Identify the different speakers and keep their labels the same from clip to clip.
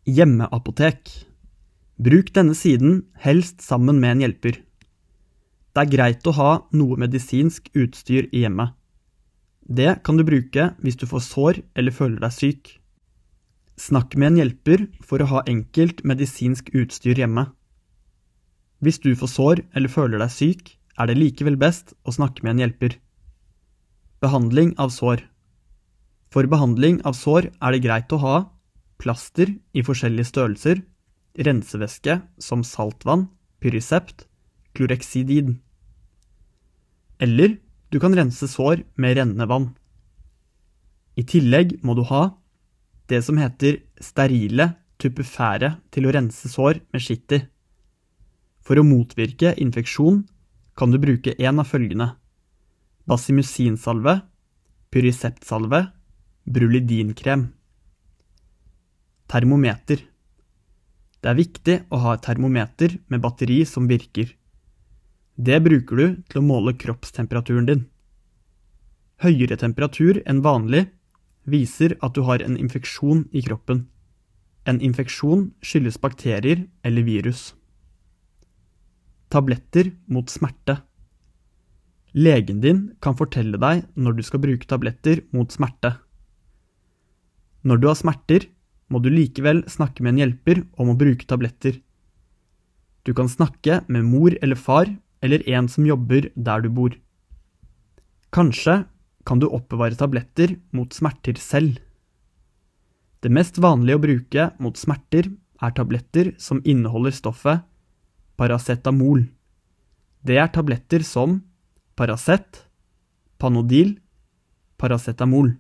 Speaker 1: Hjemmeapotek. Bruk denne siden helst sammen med en hjelper. Det er greit å ha noe medisinsk utstyr i hjemmet. Det kan du bruke hvis du får sår eller føler deg syk. Snakk med en hjelper for å ha enkelt medisinsk utstyr hjemme. Hvis du får sår eller føler deg syk, er det likevel best å snakke med en hjelper. Behandling av sår. For behandling av sår er det greit å ha plaster i forskjellige størrelser, rensevæske som saltvann, pyrisept, kloreksidin. Eller du kan rense sår med rennende vann. I tillegg må du ha det som heter sterile tupifære til å rense sår med skitt i. For å motvirke infeksjon kan du bruke en av følgende: basimusinsalve, pyriseptsalve, brulidinkrem. Termometer. Det er viktig å ha et termometer med batteri som virker. Det bruker du til å måle kroppstemperaturen din. Høyere temperatur enn vanlig viser at du har en infeksjon i kroppen. En infeksjon skyldes bakterier eller virus. Tabletter mot smerte. Legen din kan fortelle deg når du skal bruke tabletter mot smerte. Når du har smerter, må du likevel snakke med en hjelper om å bruke tabletter. Du kan snakke med mor eller far, eller en som jobber der du bor. Kanskje kan du oppbevare tabletter mot smerter selv. Det mest vanlige å bruke mot smerter er tabletter som inneholder stoffet paracetamol. Det er tabletter som Paracet, Panodil, paracetamol.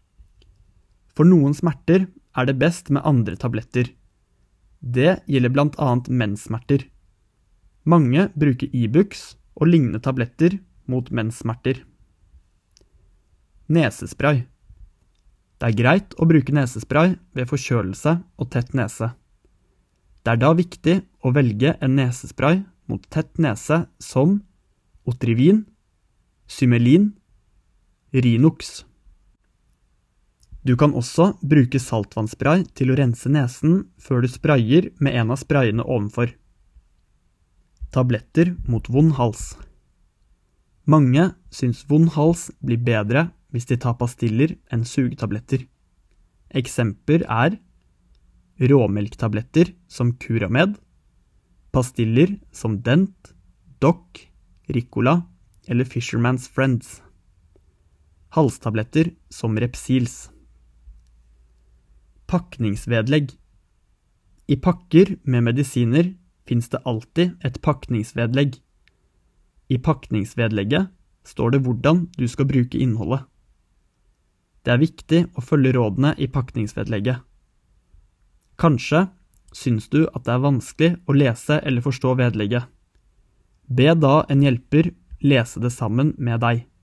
Speaker 1: For noen smerter er det best med andre tabletter. Det gjelder blant annet menssmerter. Mange bruker Ibux og lignende tabletter mot menssmerter. Nesespray. Det er greit å bruke nesespray ved forkjølelse og tett nese. Det er da viktig å velge en nesespray mot tett nese som Otrivin, Symelin, Rinox. Du kan også bruke saltvannsspray til å rense nesen før du sprayer med en av sprayene ovenfor. Tabletter mot vond hals. Mange syns vond hals blir bedre hvis de tar pastiller enn sugetabletter. Eksempler er råmelktabletter som Curamed, pastiller som Dent, Doc, Ricola eller Fisherman's Friends. Halstabletter som Repsils. Pakningsvedlegg. I pakker med medisiner finnes det alltid et pakningsvedlegg. I pakningsvedlegget står det hvordan du skal bruke innholdet. Det er viktig å følge rådene i pakningsvedlegget. Kanskje syns du at det er vanskelig å lese eller forstå vedlegget. Be da en hjelper lese det sammen med deg.